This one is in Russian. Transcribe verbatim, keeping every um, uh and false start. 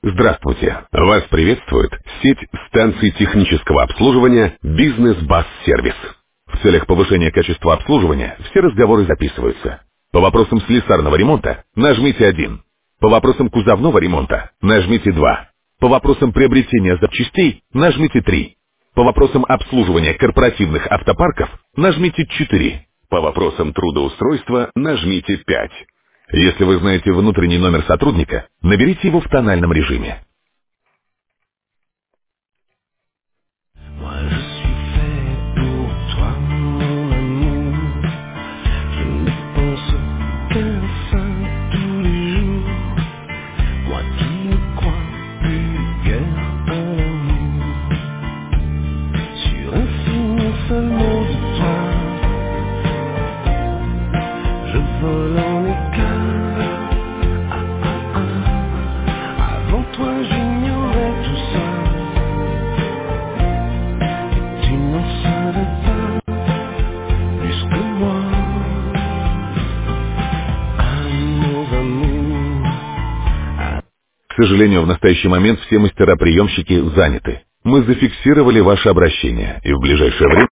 Здравствуйте! Вас приветствует сеть станций технического обслуживания «Бизнес Бас Сервис». В целях повышения качества обслуживания все разговоры записываются. По вопросам слесарного ремонта нажмите один. По вопросам кузовного ремонта нажмите два. По вопросам приобретения запчастей нажмите три. По вопросам обслуживания корпоративных автопарков нажмите четыре. По вопросам трудоустройства нажмите пять. Если вы знаете внутренний номер сотрудника, наберите его в тональном режиме. Moi je suis fait pour toi mon amour. Je ne pense qu'à ça tous les jours. Moi qui ne crois plus guère à l'amour. Sur un signe seulement de toi, je vole en éclats. Ah, ah, ah. Avant toi j'ignorais tout ça. Tu n'en savais pas plus que moi. Amour, amour. К сожалению, в настоящий момент все мастера-приемщики заняты. Мы зафиксировали ваше обращение и в ближайшее время